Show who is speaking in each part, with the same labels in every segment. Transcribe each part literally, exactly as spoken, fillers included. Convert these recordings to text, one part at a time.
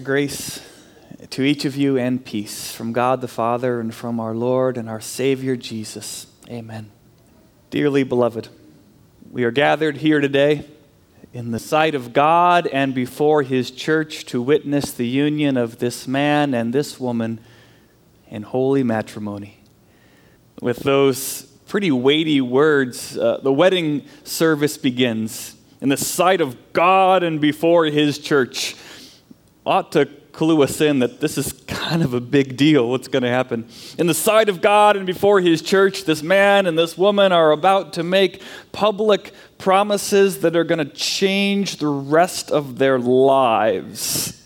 Speaker 1: Grace to each of you and peace from God the Father and from our Lord and our Savior Jesus. Amen. Dearly beloved, we are gathered here today in the sight of God and before His church to witness the union of this man and this woman in holy matrimony. With those pretty weighty words, uh, the wedding service begins in the sight of God and before His church. Ought to clue us in that this is kind of a big deal, what's going to happen. In the sight of God and before His church, this man and this woman are about to make public promises that are going to change the rest of their lives.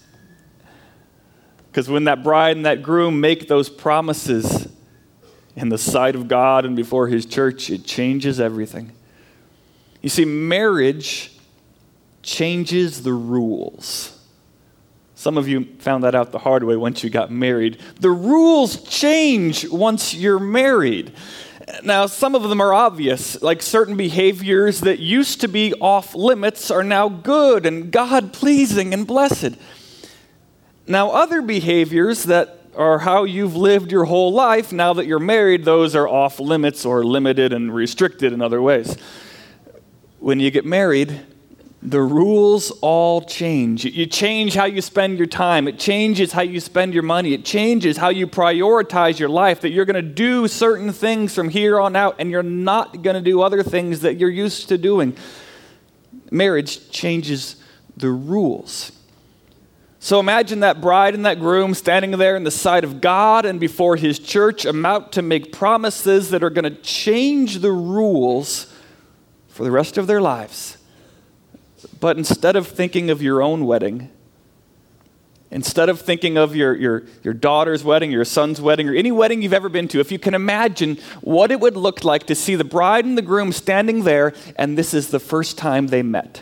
Speaker 1: Because when that bride and that groom make those promises in the sight of God and before His church, it changes everything. You see, marriage changes the rules. Some of you found that out the hard way once you got married. The rules change once you're married. Now, some of them are obvious, like certain behaviors that used to be off limits are now good and God-pleasing and blessed. Now, other behaviors that are how you've lived your whole life, now that you're married, those are off limits or limited and restricted in other ways. When you get married, the rules all change. You change how you spend your time. It changes how you spend your money. It changes how you prioritize your life, that you're going to do certain things from here on out, and you're not going to do other things that you're used to doing. Marriage changes the rules. So imagine that bride and that groom standing there in the sight of God and before His church, about to make promises that are going to change the rules for the rest of their lives. But instead of thinking of your own wedding, instead of thinking of your, your, your daughter's wedding, your son's wedding, or any wedding you've ever been to, if you can imagine what it would look like to see the bride and the groom standing there, and this is the first time they met.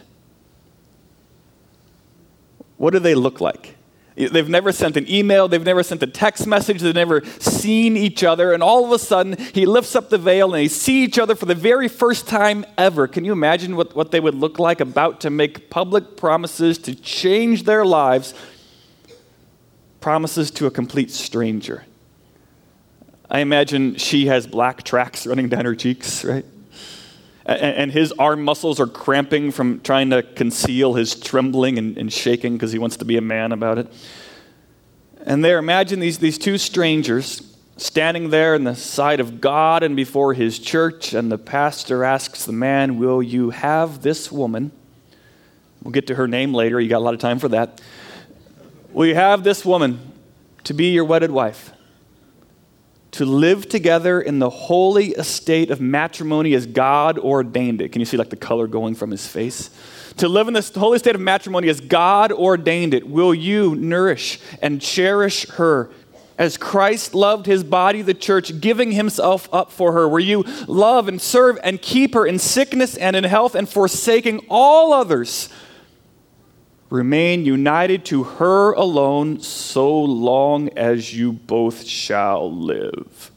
Speaker 1: What do they look like? They've never sent an email, they've never sent a text message, they've never seen each other, and all of a sudden, he lifts up the veil and they see each other for the very first time ever. Can you imagine what, what they would look like, about to make public promises to change their lives, promises to a complete stranger? I imagine she has black tracks running down her cheeks, right? And his arm muscles are cramping from trying to conceal his trembling and, and shaking because he wants to be a man about it. And there, imagine these, these two strangers standing there in the sight of God and before His church, and the pastor asks the man, "Will you have this woman?" We'll get to her name later. You got a lot of time for that. "Will you have this woman to be your wedded wife, to live together in the holy estate of matrimony as God ordained it?" Can you see like the color going from his face? "To live in this holy state of matrimony as God ordained it. Will you nourish and cherish her as Christ loved His body, the church, giving Himself up for her? Will you love and serve and keep her in sickness and in health, and forsaking all others, remain united to her alone so long as you both shall live?"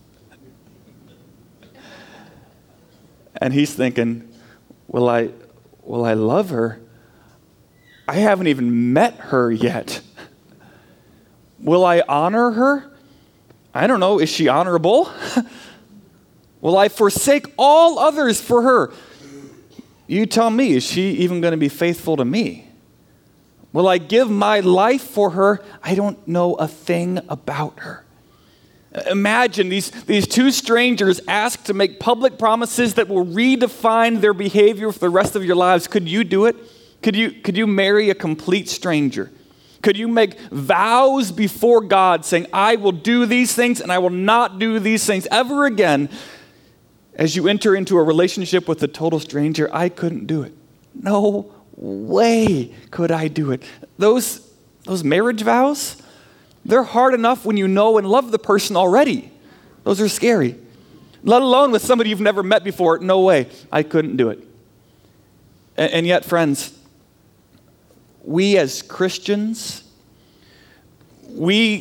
Speaker 1: And he's thinking, will I, will I love her? I haven't even met her yet. Will I honor her? I don't know. Is she honorable? Will I forsake all others for her? You tell me, is she even going to be faithful to me? Will I give my life for her? I don't know a thing about her. Imagine these, these two strangers asked to make public promises that will redefine their behavior for the rest of your lives. Could you do it? Could you, could you marry a complete stranger? Could you make vows before God saying, "I will do these things and I will not do these things ever again"? As you enter into a relationship with a total stranger, I couldn't do it. No way could I do it. Those, those marriage vows, they're hard enough when you know and love the person already. Those are scary. Let alone with somebody you've never met before. No way. I couldn't do it. And, and yet, friends, we as Christians, we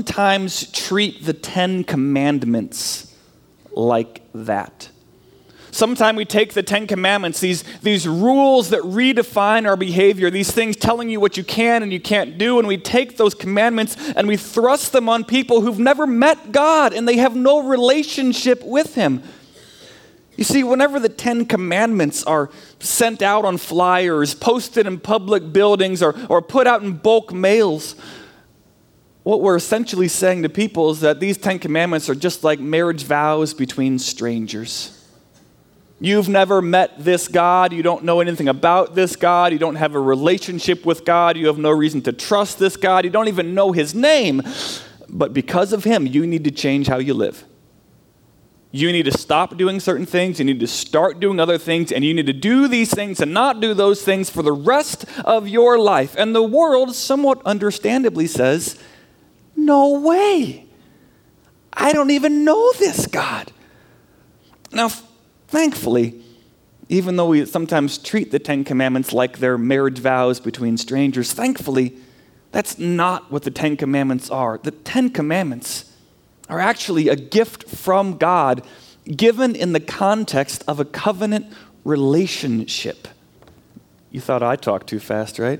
Speaker 1: sometimes treat the Ten Commandments like that. Sometimes we take the Ten Commandments, these, these rules that redefine our behavior, these things telling you what you can and you can't do, and we take those commandments and we thrust them on people who've never met God and they have no relationship with Him. You see, whenever the Ten Commandments are sent out on flyers, posted in public buildings, or, or put out in bulk mails, what we're essentially saying to people is that these Ten Commandments are just like marriage vows between strangers. You've never met this God. You don't know anything about this God. You don't have a relationship with God. You have no reason to trust this God. You don't even know His name. But because of Him, you need to change how you live. You need to stop doing certain things. You need to start doing other things. And you need to do these things and not do those things for the rest of your life. And the world somewhat understandably says, no way. I don't even know this God. Now, thankfully, even though we sometimes treat the Ten Commandments like they're marriage vows between strangers, thankfully, that's not what the Ten Commandments are. The Ten Commandments are actually a gift from God given in the context of a covenant relationship. You thought I talked too fast, right?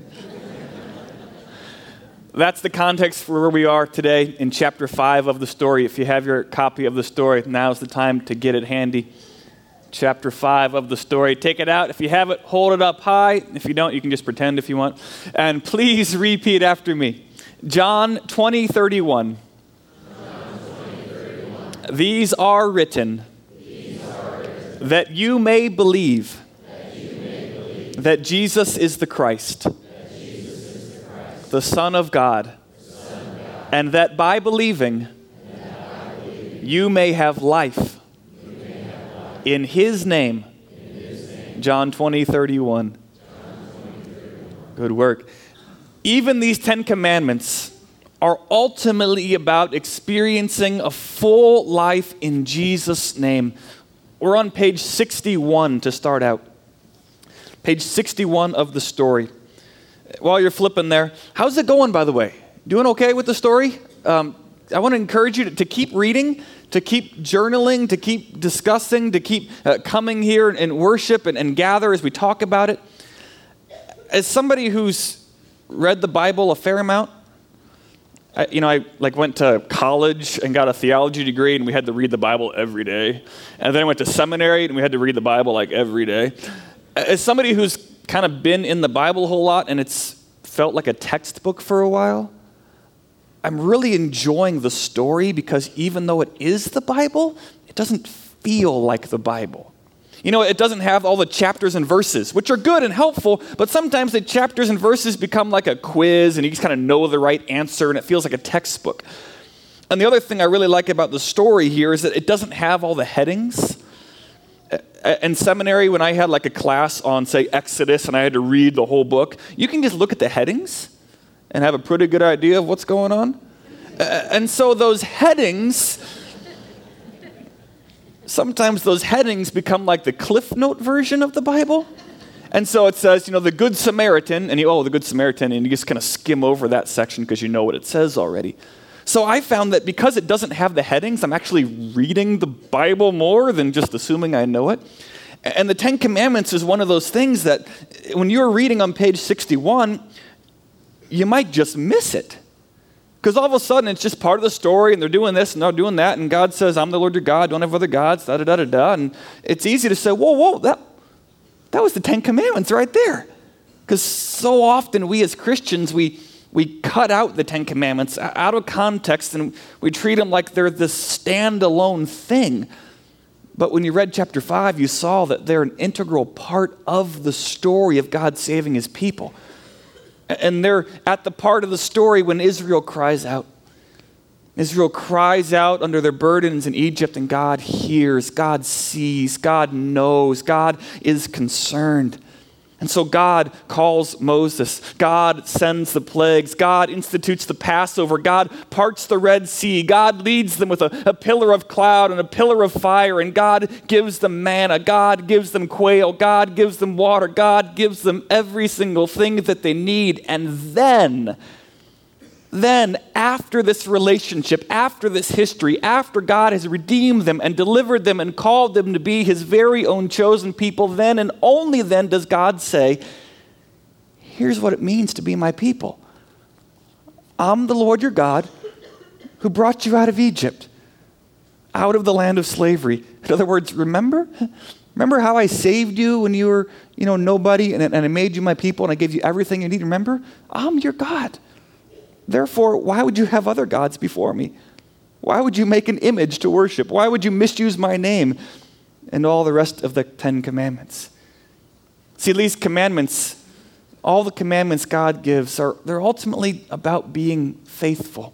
Speaker 1: That's the context for where we are today in chapter five of the story. If you have your copy of the story, now's the time to get it handy. Chapter five of the story. Take it out. If you have it, hold it up high. If you don't, you can just pretend if you want. And please repeat after me. John twenty thirty-one. These are written, These are written that, you may believe, that you may believe that Jesus is the Christ, that Jesus is the Christ, the Son of God, the Son of God, and that by believing, that by believing you may have life, you may have life in His name. In His name. John twenty thirty-one. Good work. Even these Ten Commandments are ultimately about experiencing a full life in Jesus' name. We're on page sixty-one to start out. Page sixty-one of the story. While you're flipping there, how's it going, by the way? Doing okay with the story? Um, I want to encourage you to, to keep reading, to keep journaling, to keep discussing, to keep uh, coming here and, and worship and, and gather as we talk about it. As somebody who's read the Bible a fair amount, I, you know, I like went to college and got a theology degree, and we had to read the Bible every day. And then I went to seminary, and we had to read the Bible like every day. As somebody who's kind of been in the Bible a whole lot, and it's felt like a textbook for a while, I'm really enjoying the story because even though it is the Bible, it doesn't feel like the Bible. You know, it doesn't have all the chapters and verses, which are good and helpful, but sometimes the chapters and verses become like a quiz and you just kind of know the right answer and it feels like a textbook. And the other thing I really like about the story here is that it doesn't have all the headings. In seminary, when I had like a class on, say, Exodus and I had to read the whole book, you can just look at the headings and have a pretty good idea of what's going on. And so those headings... Sometimes those headings become like the Cliff Note version of the Bible. And so it says, you know, the Good Samaritan, and you, oh, the Good Samaritan, and you just kind of skim over that section because you know what it says already. So I found that because it doesn't have the headings, I'm actually reading the Bible more than just assuming I know it. And the Ten Commandments is one of those things that when you're reading on page sixty-one, you might just miss it. Because all of a sudden, it's just part of the story, and they're doing this, and they're doing that, and God says, I'm the Lord your God, don't have other gods, da-da-da-da-da. And it's easy to say, whoa, whoa, that, that was the Ten Commandments right there. Because so often we as Christians, we, we cut out the Ten Commandments out of context, and we treat them like they're this standalone thing. But when you read chapter five, you saw that they're an integral part of the story of God saving His people. And they're at the part of the story when Israel cries out. Israel cries out under their burdens in Egypt, and God hears, God sees, God knows, God is concerned. And so God calls Moses. God sends the plagues. God institutes the Passover. God parts the Red Sea. God leads them with a, a pillar of cloud and a pillar of fire. And God gives them manna. God gives them quail. God gives them water. God gives them every single thing that they need. And then, then, after this relationship, after this history, after God has redeemed them and delivered them and called them to be his very own chosen people, then and only then does God say, here's what it means to be my people. I'm the Lord your God who brought you out of Egypt, out of the land of slavery. In other words, remember? Remember how I saved you when you were, you know, nobody, and, and I made you my people and I gave you everything you need? Remember? I'm your God. Therefore, why would you have other gods before me? Why would you make an image to worship? Why would you misuse my name and all the rest of the Ten Commandments? See, these commandments, all the commandments God gives, are they're ultimately about being faithful.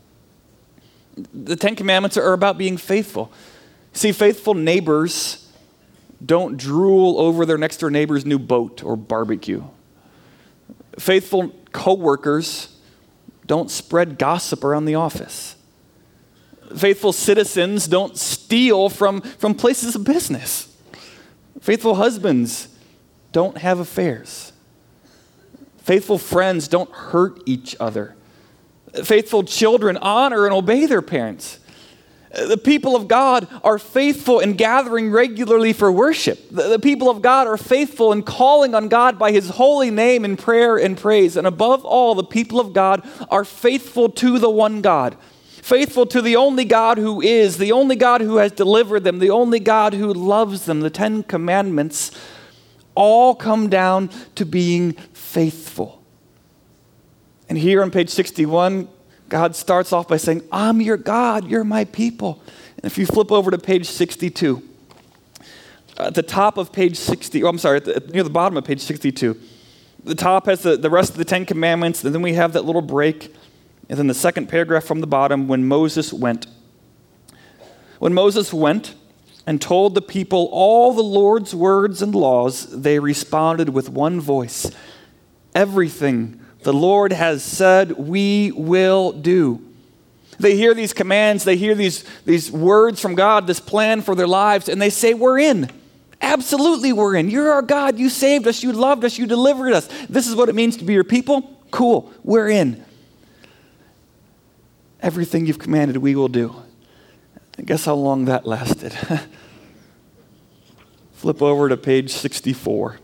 Speaker 1: The Ten Commandments are about being faithful. See, faithful neighbors don't drool over their next door neighbor's new boat or barbecue. Faithful coworkers don't spread gossip around the office. Faithful citizens don't steal from, from places of business. Faithful husbands don't have affairs. Faithful friends don't hurt each other. Faithful children honor and obey their parents. The people of God are faithful in gathering regularly for worship. The, the people of God are faithful in calling on God by his holy name in prayer and praise. And above all, the people of God are faithful to the one God. Faithful to the only God who is, the only God who has delivered them, the only God who loves them. The Ten Commandments all come down to being faithful. And here on page sixty-one, God starts off by saying, I'm your God, you're my people. And if you flip over to page sixty-two, at the top of page sixty, oh, I'm sorry, at the, near the bottom of page sixty-two, the top has the, the rest of the Ten Commandments, and then we have that little break, and then the second paragraph from the bottom, when Moses went. When Moses went and told the people all the Lord's words and laws, they responded with one voice, everything the Lord has said, we will do. They hear these commands, they hear these, these words from God, this plan for their lives, and they say, we're in. Absolutely we're in. You're our God. You saved us. You loved us. You delivered us. This is what it means to be your people. Cool. We're in. Everything you've commanded, we will do. And guess how long that lasted? Flip over to page sixty-four.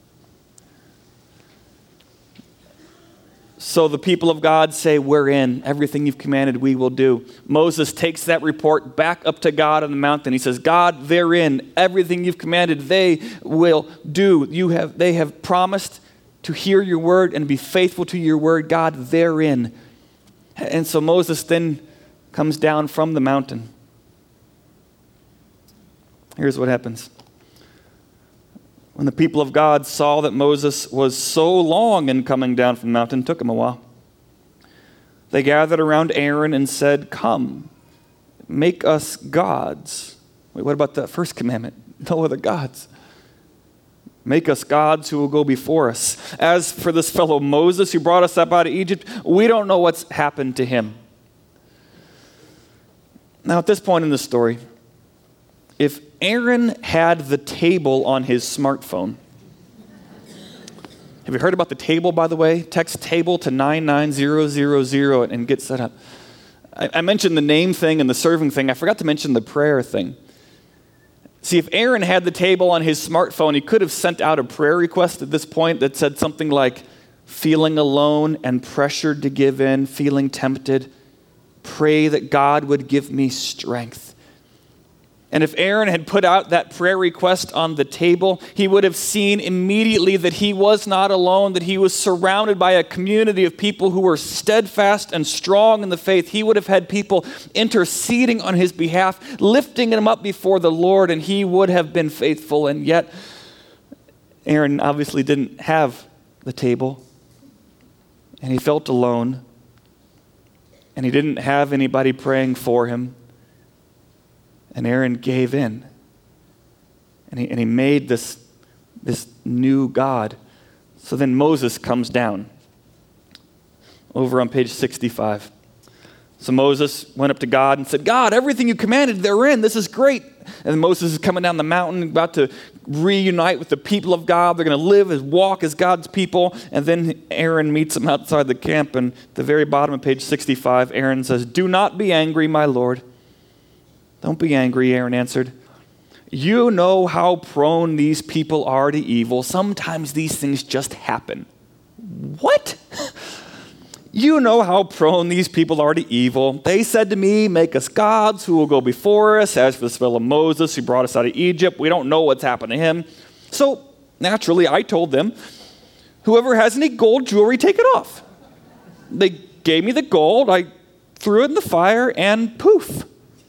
Speaker 1: So the people of God say, we're in. Everything you've commanded, we will do. Moses takes that report back up to God on the mountain. He says, God, they're in. Everything you've commanded, they will do. You have, they have promised to hear your word and be faithful to your word. God, they're in. And so Moses then comes down from the mountain. Here's what happens. When the people of God saw that Moses was so long in coming down from the mountain, it took him a while, they gathered around Aaron and said, come, make us gods. Wait, what about the first commandment? No other gods. Make us gods who will go before us. As for this fellow Moses who brought us up out of Egypt, we don't know what's happened to him. Now, at this point in the story, if Aaron had the table on his smartphone, have you heard about the table, by the way? Text table to nine nine zero zero zero and get set up. I, I mentioned the name thing and the serving thing. I forgot to mention the prayer thing. See, if Aaron had the table on his smartphone, he could have sent out a prayer request at this point that said something like, feeling alone and pressured to give in, feeling tempted, pray that God would give me strength. And if Aaron had put out that prayer request on the table, he would have seen immediately that he was not alone, that he was surrounded by a community of people who were steadfast and strong in the faith. He would have had people interceding on his behalf, lifting him up before the Lord, and he would have been faithful. And yet, Aaron obviously didn't have the table, and he felt alone, and he didn't have anybody praying for him. And Aaron gave in. And he, and he made this, this new God. So then Moses comes down over on page sixty-five. So Moses went up to God and said, God, everything you commanded, they're in. This is great. And Moses is coming down the mountain, about to reunite with the people of God. They're going to live and walk as God's people. And then Aaron meets them outside the camp. And at the very bottom of page sixty-five, Aaron says, "Do not be angry, my Lord." "Don't be angry," Aaron answered. "You know how prone these people are to evil. Sometimes these things just happen." What? "You know how prone these people are to evil. They said to me, 'Make us gods who will go before us.' As for this fellow Moses who brought us out of Egypt, we don't know what's happened to him. So naturally, I told them, 'Whoever has any gold jewelry, take it off.' They gave me the gold. I threw it in the fire, and poof,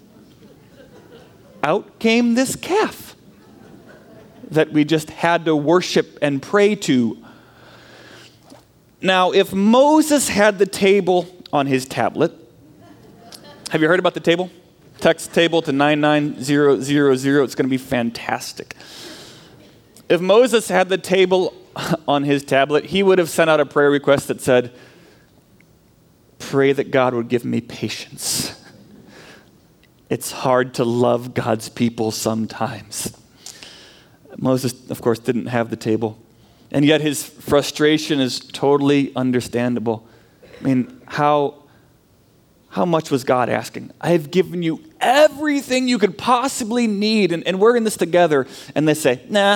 Speaker 1: out came this calf that we just had to worship and pray to." Now, if Moses had the table on his tablet, have you heard about the table? Text table to nine nine zero zero zero. It's going to be fantastic. If Moses had the table on his tablet, he would have sent out a prayer request that said, "Pray that God would give me patience. It's hard to love God's people sometimes." Moses, of course, didn't have the table. And yet his frustration is totally understandable. I mean, how, how much was God asking? "I have given you everything you could possibly need, and, and we're in this together." And they say, "Nah."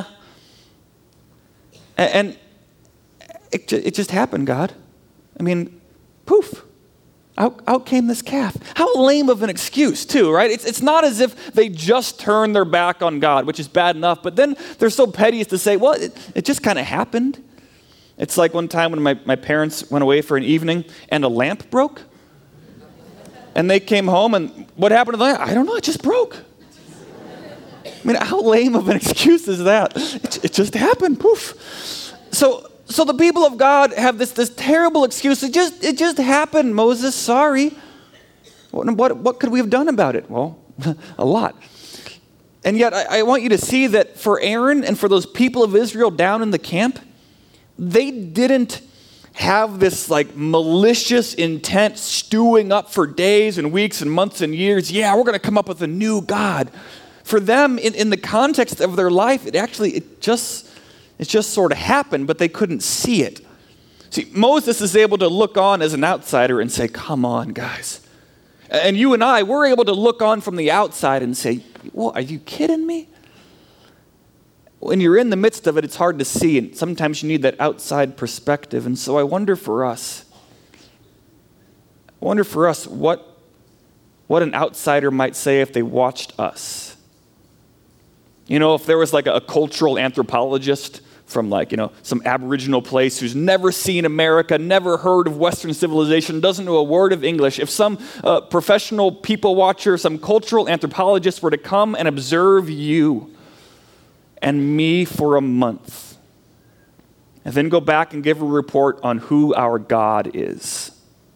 Speaker 1: And, and it, it just happened, God. I mean, poof. Out, out came this calf. How lame of an excuse, too, right? It's, it's not as if they just turned their back on God, which is bad enough, but then they're so petty as to say, well, it, it just kind of happened. It's like one time when my, my parents went away for an evening and a lamp broke. And they came home, and what happened to the lamp? I don't know, it just broke. I mean, how lame of an excuse is that? It, it just happened, poof. So... So the people of God have this, this terrible excuse. It just, it just happened, Moses, sorry. What, what, what could we have done about it? Well, a lot. And yet I, I want you to see that for Aaron and for those people of Israel down in the camp, they didn't have this like malicious intent stewing up for days and weeks and months and years. Yeah, we're going to come up with a new God. For them, in, in the context of their life, it actually, it just... It just sort of happened, but they couldn't see it. See, Moses is able to look on as an outsider and say, "Come on, guys." And you and I, we're able to look on from the outside and say, "Well, are you kidding me?" When you're in the midst of it, it's hard to see, and sometimes you need that outside perspective. And so I wonder for us, I wonder for us what, what an outsider might say if they watched us. You know, if there was like a, a cultural anthropologist from like, you know, some Aboriginal place who's never seen America, never heard of Western civilization, doesn't know a word of English. If some uh, professional people watcher, some cultural anthropologist were to come and observe you and me for a month, and then go back and give a report on who our God is,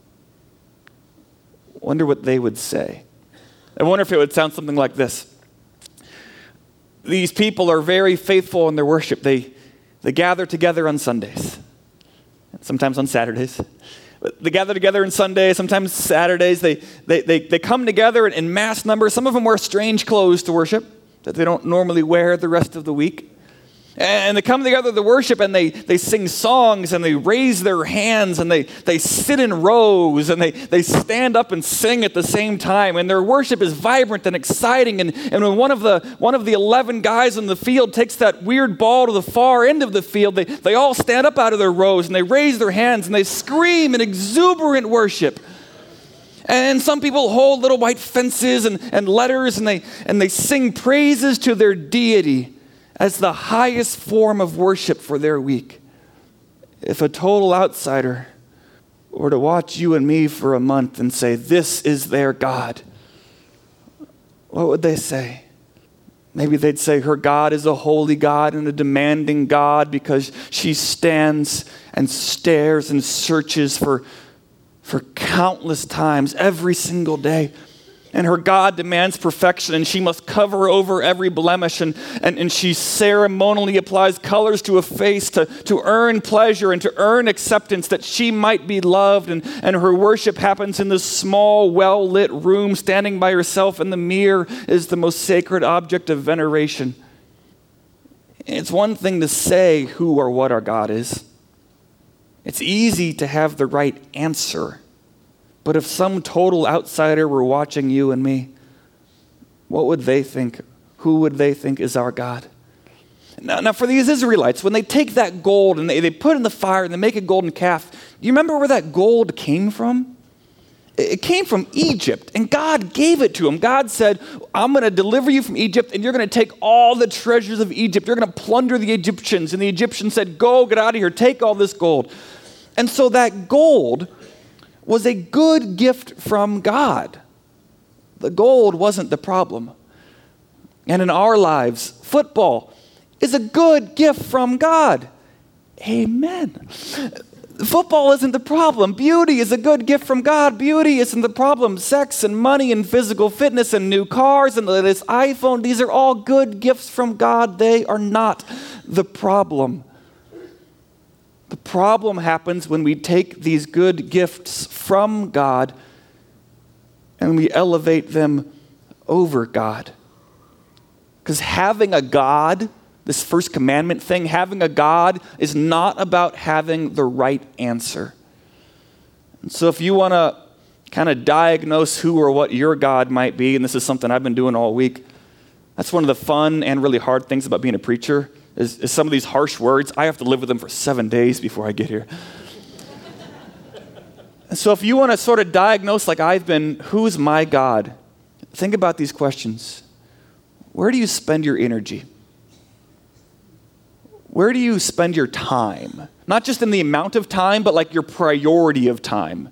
Speaker 1: I wonder what they would say. I wonder if it would sound something like this. These people are very faithful in their worship. They They gather together on Sundays, sometimes on Saturdays. They gather together on Sundays, sometimes Saturdays. They, they, they, they come together in, in mass numbers. Some of them wear strange clothes to worship that they don't normally wear the rest of the week. And they come together to worship, and they, they sing songs, and they raise their hands, and they, they sit in rows, and they, they stand up and sing at the same time. And their worship is vibrant and exciting. And, and when one of the one of the eleven guys in the field takes that weird ball to the far end of the field, they, they all stand up out of their rows, and they raise their hands, and they scream in exuberant worship. And some people hold little white fences and, and letters, and they and they sing praises to their deity as the highest form of worship for their week. If a total outsider were to watch you and me for a month and say, this is their God, what would they say? Maybe they'd say her God is a holy God and a demanding God because she stands and stares and searches for, for countless times every single day And her God demands perfection, and she must cover over every blemish, and, and, and she ceremonially applies colors to a face to, to earn pleasure and to earn acceptance, that she might be loved. And, and her worship happens in this small, well-lit room. Standing by herself in the mirror is the most sacred object of veneration. It's one thing to say who or what our God is. It's easy to have the right answer. But if some total outsider were watching you and me, what would they think? Who would they think is our God? Now, now for these Israelites, when they take that gold and they, they put it in the fire and they make a golden calf, do you remember where that gold came from? It came from Egypt, and God gave it to them. God said, I'm going to deliver you from Egypt, and you're going to take all the treasures of Egypt. You're going to plunder the Egyptians. And the Egyptians said, go, get out of here, take all this gold. And so that gold was a good gift from God. The gold wasn't the problem. And in our lives, football is a good gift from God. Amen. Football isn't the problem. Beauty is a good gift from God. Beauty isn't the problem. Sex and money and physical fitness and new cars and this iPhone, these are all good gifts from God. They are not the problem. The problem happens when we take these good gifts from God and we elevate them over God. Because having a God, this first commandment thing, having a God is not about having the right answer. And so if you want to kind of diagnose who or what your God might be, and this is something I've been doing all week, that's one of the fun and really hard things about being a preacher. Is, is some of these harsh words, I have to live with them for seven days before I get here. And so if you want to sort of diagnose like I've been, who's my God? Think about these questions. Where do you spend your energy? Where do you spend your time? Not just in the amount of time, but like your priority of time.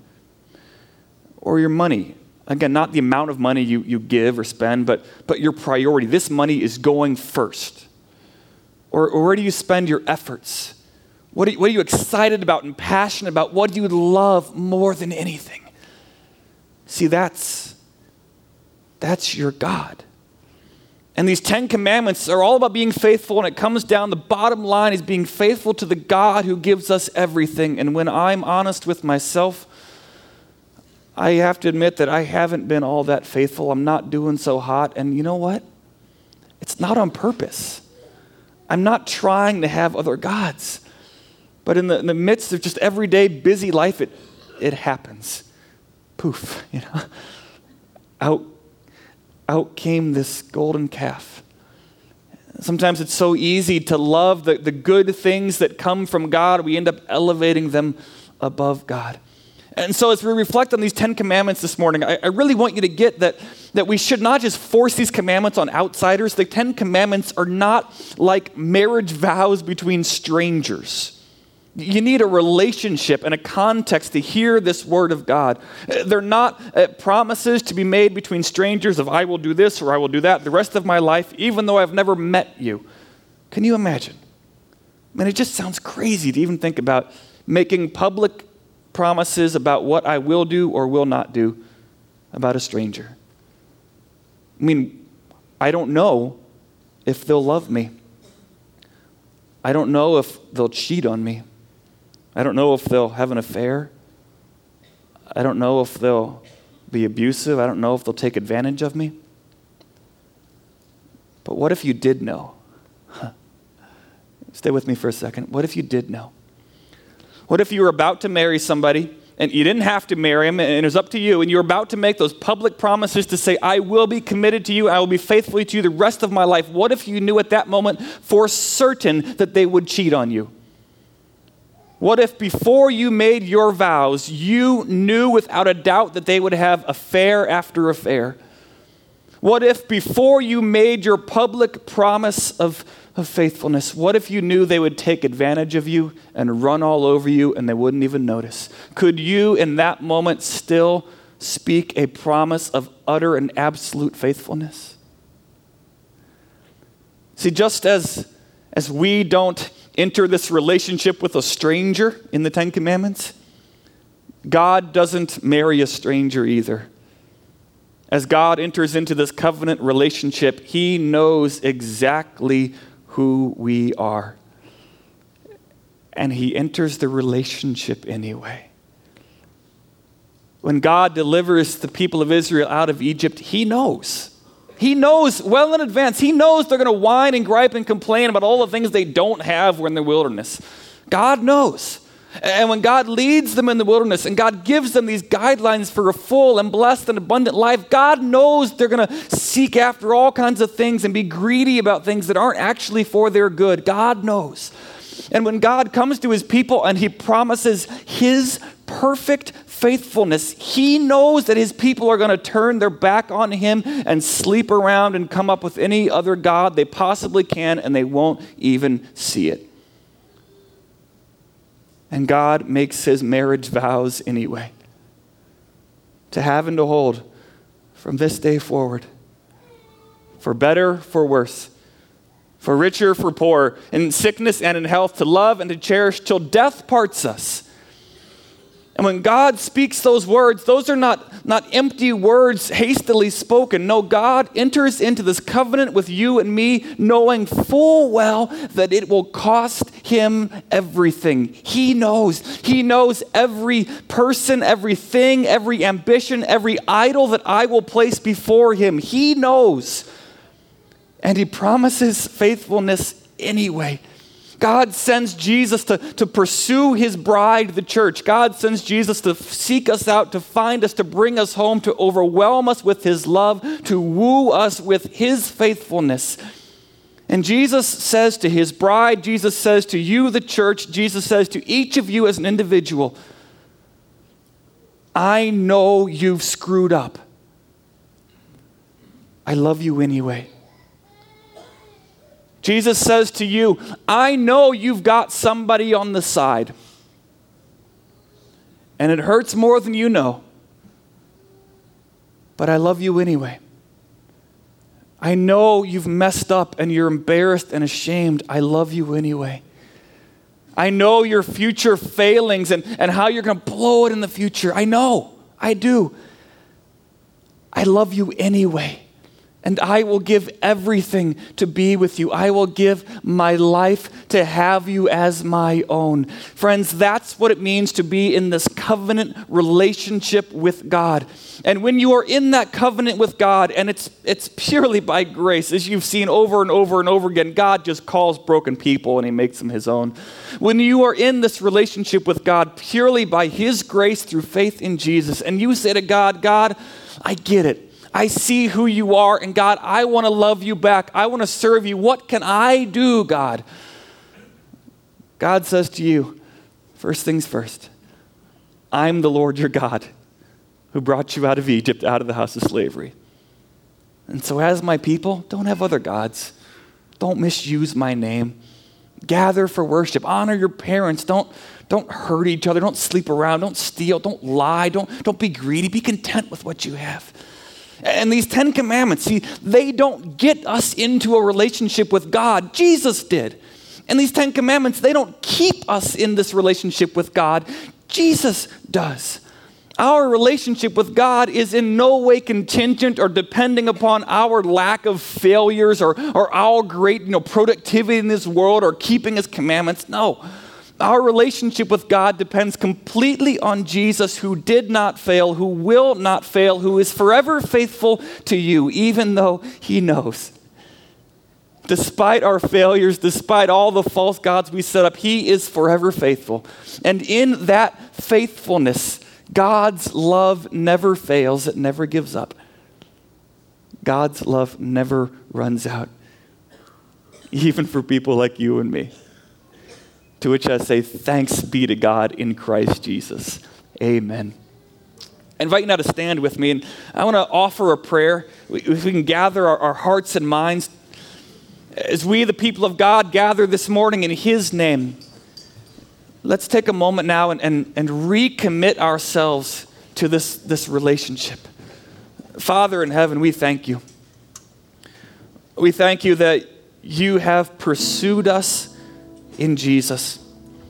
Speaker 1: Or your money. Again, not the amount of money you, you give or spend, but, but your priority. This money is going first. Or, or where do you spend your efforts? What are, you, what are you excited about and passionate about? What do you love more than anything? See, that's, that's your God. And these Ten Commandments are all about being faithful, and it comes down, the bottom line is being faithful to the God who gives us everything. And when I'm honest with myself, I have to admit that I haven't been all that faithful. I'm not doing so hot. And you know what? It's not on purpose. I'm not trying to have other gods. But in the, in the midst of just everyday busy life, it, it happens. Poof, you know. Out, out came this golden calf. Sometimes it's so easy to love the, the good things that come from God. We end up elevating them above God. And so as we reflect on these Ten Commandments this morning, I, I really want you to get that, that we should not just force these commandments on outsiders. The Ten Commandments are not like marriage vows between strangers. You need a relationship and a context to hear this word of God. They're not uh, promises to be made between strangers of I will do this or I will do that the rest of my life, even though I've never met you. Can you imagine? I mean, it just sounds crazy to even think about making public promises about what I will do or will not do about a stranger. I mean, I don't know if they'll love me. I don't know if they'll cheat on me. I don't know if they'll have an affair. I don't know if they'll be abusive. I don't know if they'll take advantage of me. But what if you did know? Huh. Stay with me for a second. What if you did know? What if you were about to marry somebody and you didn't have to marry him and it was up to you and you're about to make those public promises to say, I will be committed to you, I will be faithful to you the rest of my life. What if you knew at that moment for certain that they would cheat on you? What if before you made your vows, you knew without a doubt that they would have affair after affair? What if before you made your public promise of, of faithfulness, what if you knew they would take advantage of you and run all over you and they wouldn't even notice? Could you in that moment still speak a promise of utter and absolute faithfulness? See, just as, as we don't enter this relationship with a stranger in the Ten Commandments, God doesn't marry a stranger either. As God enters into this covenant relationship, he knows exactly who we are. And he enters the relationship anyway. When God delivers the people of Israel out of Egypt, he knows. He knows well in advance. He knows they're going to whine and gripe and complain about all the things they don't have when they're in the wilderness. God knows. And when God leads them in the wilderness and God gives them these guidelines for a full and blessed and abundant life, God knows they're going to seek after all kinds of things and be greedy about things that aren't actually for their good. God knows. And when God comes to his people and he promises his perfect faithfulness, he knows that his people are going to turn their back on him and sleep around and come up with any other god they possibly can, and they won't even see it. And God makes his marriage vows anyway, to have and to hold from this day forward, for better, for worse, for richer, for poorer, in sickness and in health, to love and to cherish till death parts us. And when God speaks those words, those are not, not empty words hastily spoken. No, God enters into this covenant with you and me, knowing full well that it will cost him everything. He knows. He knows every person, everything, every ambition, every idol that I will place before him. He knows. And he promises faithfulness anyway. God sends Jesus to, to pursue his bride, the church. God sends Jesus to seek us out, to find us, to bring us home, to overwhelm us with his love, to woo us with his faithfulness. And Jesus says to his bride, Jesus says to you, the church, Jesus says to each of you as an individual, I know you've screwed up. I love you anyway. Jesus says to you, I know you've got somebody on the side, and it hurts more than you know, but I love you anyway. I know you've messed up and you're embarrassed and ashamed. I love you anyway. I know your future failings and, and how you're going to blow it in the future. I know. I do. I love you anyway. And I will give everything to be with you. I will give my life to have you as my own. Friends, that's what it means to be in this covenant relationship with God. And when you are in that covenant with God, and it's it's purely by grace, as you've seen over and over and over again, God just calls broken people and he makes them his own. When you are in this relationship with God purely by his grace through faith in Jesus, and you say to God, God, I get it. I see who you are, and God, I want to love you back. I want to serve you. What can I do, God? God says to you, first things first, I'm the Lord your God who brought you out of Egypt, out of the house of slavery. And so as my people, don't have other gods. Don't misuse my name. Gather for worship. Honor your parents. Don't, don't hurt each other. Don't sleep around. Don't steal. Don't lie. Don't, don't be greedy. Be content with what you have. And these Ten Commandments, see, they don't get us into a relationship with God. Jesus did. And these Ten Commandments, they don't keep us in this relationship with God. Jesus does. Our relationship with God is in no way contingent or depending upon our lack of failures or, or our great, you know, productivity in this world or keeping his commandments. No. Our relationship with God depends completely on Jesus, who did not fail, who will not fail, who is forever faithful to you, even though he knows. Despite our failures, despite all the false gods we set up, he is forever faithful. And in that faithfulness, God's love never fails. It never gives up. God's love never runs out, even for people like you and me. To which I say, thanks be to God in Christ Jesus. Amen. I invite you now to stand with me, and I want to offer a prayer. If we can gather our, our hearts and minds as we, the people of God, gather this morning in his name. Let's take a moment now and, and, and recommit ourselves to this, this relationship. Father in heaven, we thank you. We thank you that you have pursued us in Jesus.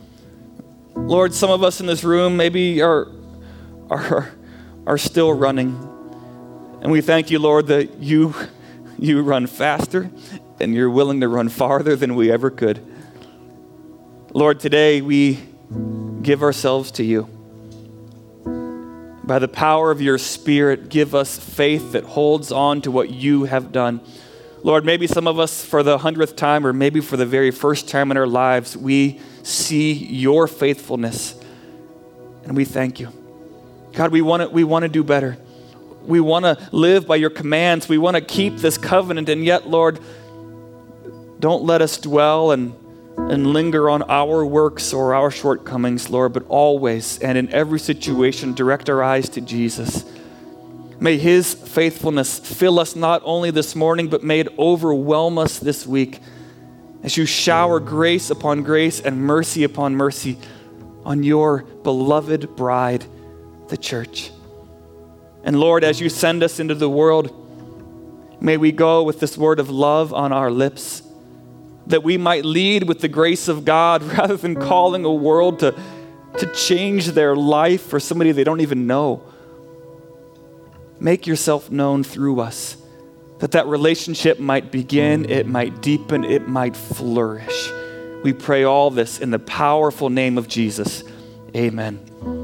Speaker 1: Lord, some of us in this room maybe are, are, are still running. And we thank you, Lord, that you, you run faster and you're willing to run farther than we ever could. Lord, today we give ourselves to you. By the power of your Spirit, give us faith that holds on to what you have done. Lord, maybe some of us for the hundredth time or maybe for the very first time in our lives, we see your faithfulness and we thank you. God, we want to we want to do better. We want to live by your commands. We want to keep this covenant, and yet, Lord, don't let us dwell and, and linger on our works or our shortcomings, Lord, but always and in every situation, direct our eyes to Jesus. May his faithfulness fill us not only this morning, but may it overwhelm us this week as you shower grace upon grace and mercy upon mercy on your beloved bride, the church. And Lord, as you send us into the world, may we go with this word of love on our lips, that we might lead with the grace of God rather than calling a world to, to change their life for somebody they don't even know. Make yourself known through us, that that relationship might begin, it might deepen, it might flourish. We pray all this in the powerful name of Jesus. Amen.